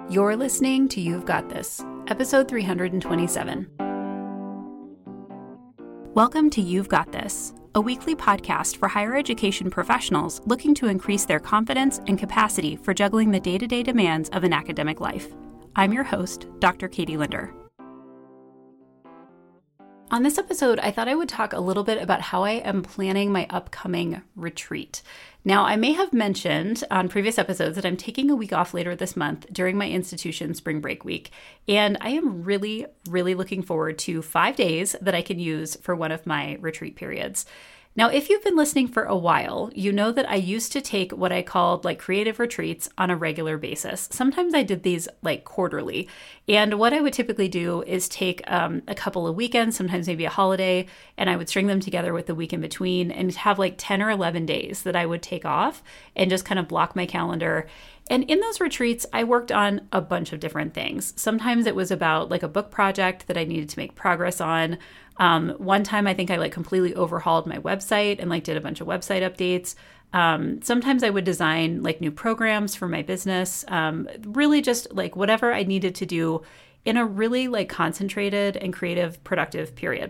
You're listening to You've Got This, episode 327. Welcome to You've Got This, a weekly podcast for higher education professionals looking to increase their confidence and capacity for juggling the day-to-day demands of an academic life. I'm your host, Dr. Katie Linder. On this episode, I thought I would talk a little bit about how I am planning my upcoming retreat. Now, I may have mentioned on previous episodes that I'm taking a week off later this month during my institution spring break week, and I am really looking forward to 5 days that I can use for one of my retreat periods. Now, if you've been listening for a while, you know that I used to take what I called creative retreats on a regular basis. Sometimes I did these quarterly. And what I would typically do is take a couple of weekends, sometimes maybe a holiday, and I would string them together with the week in between and have 10 or 11 days that I would take off and just kind of block my calendar. And in those retreats, I worked on a bunch of different things. Sometimes it was about a book project that I needed to make progress on. One time I think I completely overhauled my website and did a bunch of website updates. Sometimes I would design new programs for my business. Really just whatever I needed to do in a really concentrated and creative, productive period.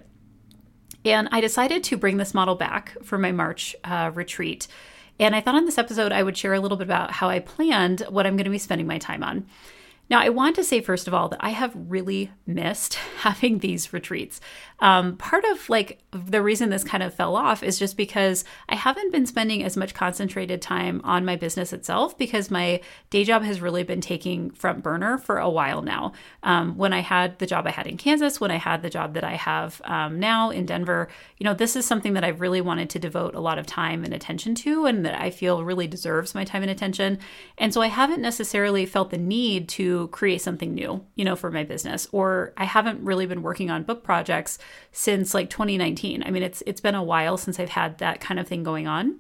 And I decided to bring this model back for my March retreat. And I thought on this episode, I would share a little bit about how I planned what I'm going to be spending my time on. Now, I want to say, first of all, that I have really missed having these retreats. Part of the reason this kind of fell off is just because I haven't been spending as much concentrated time on my business itself because my day job has really been taking front burner for a while now. When I had the job I had in Kansas, when I had the job that I have now in Denver, this is something that I've really wanted to devote a lot of time and attention to and that I feel really deserves my time and attention. And so I haven't necessarily felt the need to create something new, for my business, or I haven't really been working on book projects since 2019. I mean, it's been a while since I've had that kind of thing going on.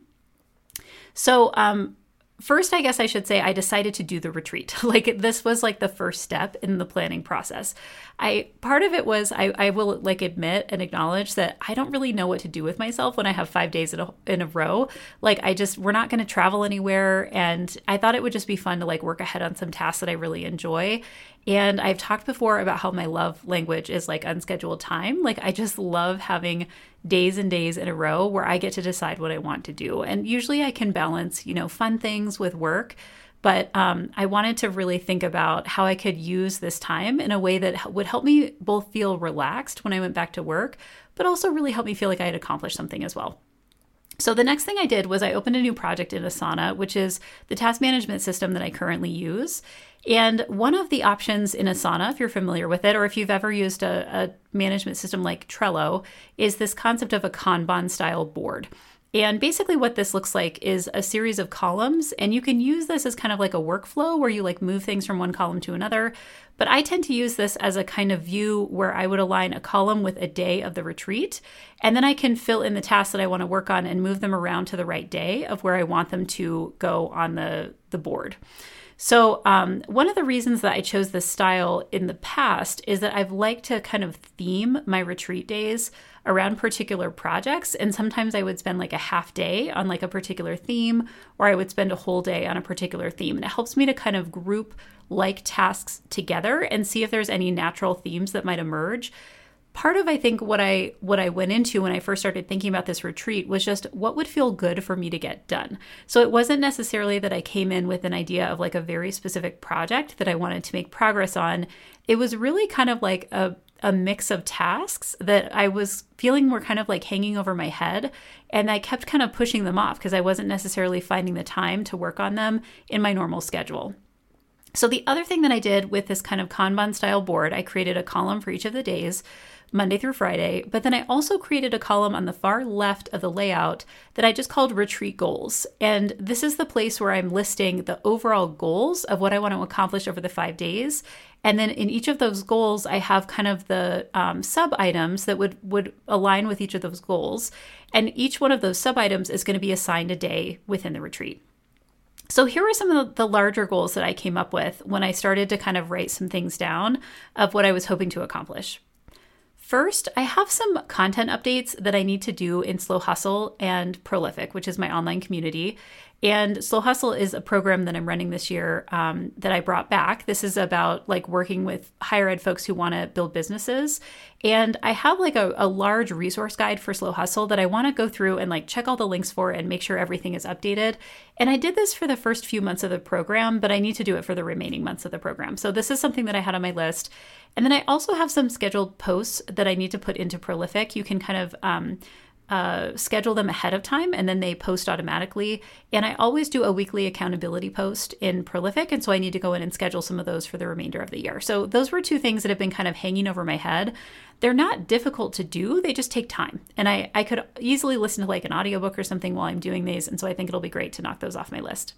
So, first, I guess I should say I decided to do the retreat. This was the first step in the planning process. Part of it was I will admit and acknowledge that I don't really know what to do with myself when I have 5 days in a row. We're not going to travel anywhere. And I thought it would just be fun to work ahead on some tasks that I really enjoy. And I've talked before about how my love language is unscheduled time. I just love having days and days in a row where I get to decide what I want to do. And usually I can balance, fun things with work. But I wanted to really think about how I could use this time in a way that would help me both feel relaxed when I went back to work, but also really help me feel like I had accomplished something as well. So the next thing I did was I opened a new project in Asana, which is the task management system that I currently use. And one of the options in Asana, if you're familiar with it, or if you've ever used a management system like Trello, is this concept of a Kanban style board. And basically what this looks like is a series of columns, and you can use this as kind of a workflow where you move things from one column to another. But I tend to use this as a kind of view where I would align a column with a day of the retreat, and then I can fill in the tasks that I want to work on and move them around to the right day of where I want them to go on the board. So one of the reasons that I chose this style in the past is that I've liked to kind of theme my retreat days around particular projects. And sometimes I would spend a half day on a particular theme, or I would spend a whole day on a particular theme. And it helps me to kind of group tasks together and see if there's any natural themes that might emerge. Part of, I think, what I went into when I first started thinking about this retreat was just what would feel good for me to get done. So it wasn't necessarily that I came in with an idea of a very specific project that I wanted to make progress on. It was really kind of a mix of tasks that I was feeling were kind of hanging over my head. And I kept kind of pushing them off because I wasn't necessarily finding the time to work on them in my normal schedule. So the other thing that I did with this kind of Kanban style board, I created a column for each of the days, Monday through Friday, but then I also created a column on the far left of the layout that I just called retreat goals. And this is the place where I'm listing the overall goals of what I want to accomplish over the 5 days. And then in each of those goals, I have kind of the sub items that would align with each of those goals. And each one of those sub items is going to be assigned a day within the retreat. So here are some of the larger goals that I came up with when I started to kind of write some things down of what I was hoping to accomplish. First, I have some content updates that I need to do in Slow Hustle and Prolific, which is my online community. And Slow Hustle is a program that I'm running this year that I brought back. This is about like working with higher ed folks who want to build businesses. And I have like a large resource guide for Slow Hustle that I want to go through and like check all the links for and make sure everything is updated. And I did this for the first few months of the program, but I need to do it for the remaining months of the program. So this is something that I had on my list. And then I also have some scheduled posts that I need to put into Prolific. You can kind of schedule them ahead of time and then they post automatically. And I always do a weekly accountability post in Prolific. And so I need to go in and schedule some of those for the remainder of the year. So those were two things that have been kind of hanging over my head. They're not difficult to do. They just take time. And I could easily listen to like an audiobook or something while I'm doing these. And so I think it'll be great to knock those off my list.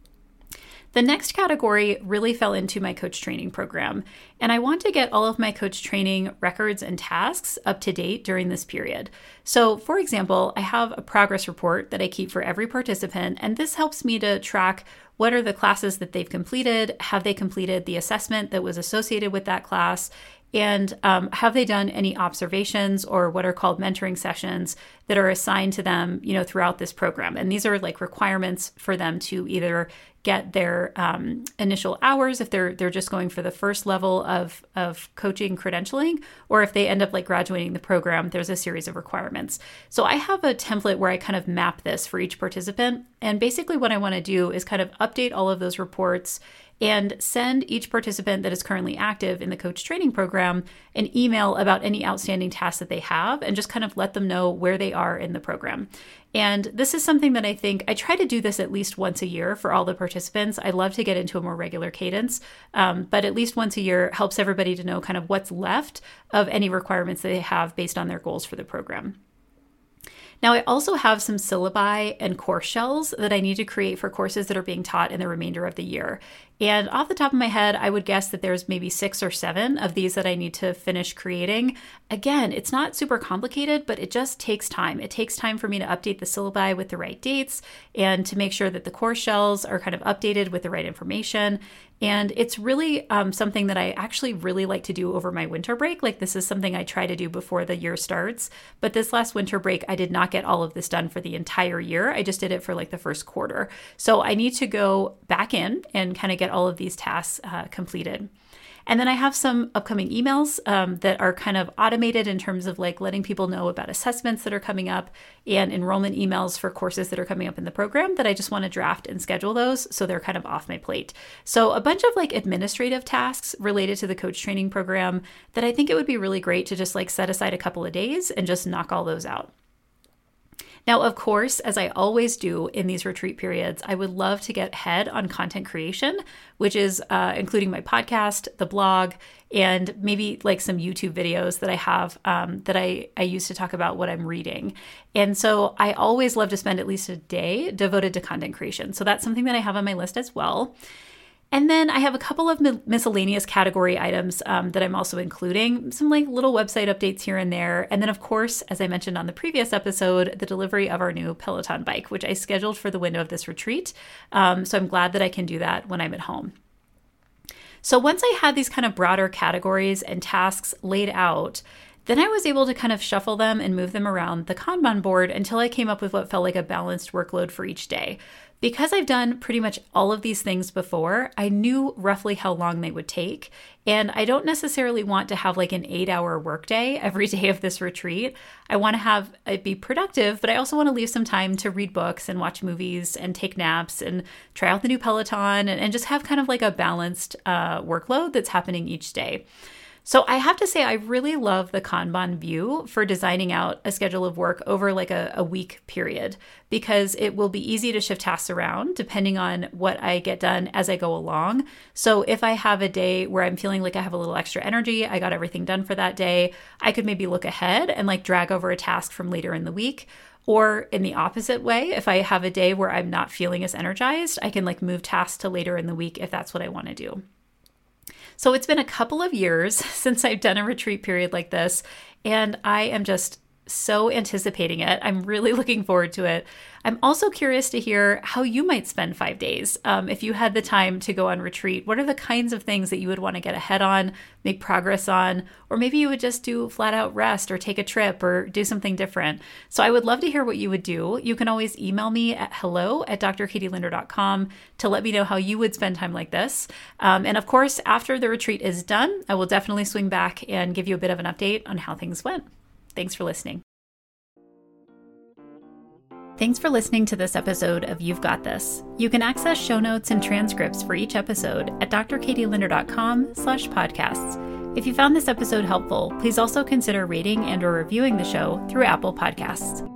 The next category really fell into my coach training program, and I want to get all of my coach training records and tasks up to date during this period. So, for example, I have a progress report that I keep for every participant, and this helps me to track what are the classes that they've completed, have they completed the assessment that was associated with that class, and have they done any observations or what are called mentoring sessions that are assigned to them, throughout this program. And these are like requirements for them to either get their initial hours if they're just going for the first level of coaching credentialing, or if they end up like graduating the program, there's a series of requirements. So I have a template where I kind of map this for each participant. And basically what I want to do is kind of update all of those reports and send each participant that is currently active in the coach training program an email about any outstanding tasks that they have and just kind of let them know where they are in the program. And this is something that I think I try to do this at least once a year for all the participants. I love to get into a more regular cadence, but at least once a year helps everybody to know kind of what's left of any requirements that they have based on their goals for the program. Now, I also have some syllabi and course shells that I need to create for courses that are being taught in the remainder of the year. And off the top of my head, I would guess that there's maybe 6 or 7 of these that I need to finish creating. Again, it's not super complicated, but it just takes time. It takes time for me to update the syllabi with the right dates and to make sure that the course shells are kind of updated with the right information. And it's really something that I actually really like to do over my winter break. Like this is something I try to do before the year starts. But this last winter break, I did not get all of this done for the entire year. I just did it for like the first quarter. So I need to go back in and kind of get all of these tasks completed. And then I have some upcoming emails that are kind of automated in terms of like letting people know about assessments that are coming up and enrollment emails for courses that are coming up in the program that I just want to draft and schedule those so they're kind of off my plate. So a bunch of like administrative tasks related to the coach training program that I think it would be really great to just like set aside a couple of days and just knock all those out. Now, of course, as I always do in these retreat periods, I would love to get ahead on content creation, which is including my podcast, the blog, and maybe like some YouTube videos that I have that I use to talk about what I'm reading. And so I always love to spend at least a day devoted to content creation. So that's something that I have on my list as well. And then I have a couple of miscellaneous category items that I'm also including, some like little website updates here and there. And then, of course, as I mentioned on the previous episode, the delivery of our new Peloton bike, which I scheduled for the window of this retreat. So I'm glad that I can do that when I'm at home. So once I had these kind of broader categories and tasks laid out, then I was able to kind of shuffle them and move them around the Kanban board until I came up with what felt like a balanced workload for each day. Because I've done pretty much all of these things before, I knew roughly how long they would take. And I don't necessarily want to have like an 8-hour workday every day of this retreat. I want to have it be productive, but I also want to leave some time to read books and watch movies and take naps and try out the new Peloton and just have kind of like a balanced workload that's happening each day. So I have to say, I really love the Kanban view for designing out a schedule of work over like a week period, because it will be easy to shift tasks around depending on what I get done as I go along. So if I have a day where I'm feeling like I have a little extra energy, I got everything done for that day, I could maybe look ahead and like drag over a task from later in the week. Or in the opposite way, if I have a day where I'm not feeling as energized, I can like move tasks to later in the week if that's what I want to do. So it's been a couple of years since I've done a retreat period like this, and I am just so anticipating it. I'm really looking forward to it. I'm also curious to hear how you might spend 5 days. If you had the time to go on retreat, what are the kinds of things that you would want to get ahead on, make progress on, or maybe you would just do flat out rest or take a trip or do something different. So I would love to hear what you would do. You can always email me at hello@drkatielinder.com to let me know how you would spend time like this. And of course, after the retreat is done, I will definitely swing back and give you a bit of an update on how things went. Thanks for listening. Thanks for listening to this episode of You've Got This. You can access show notes and transcripts for each episode at drkatielinder.com/podcasts. If you found this episode helpful, please also consider rating and/or reviewing the show through Apple Podcasts.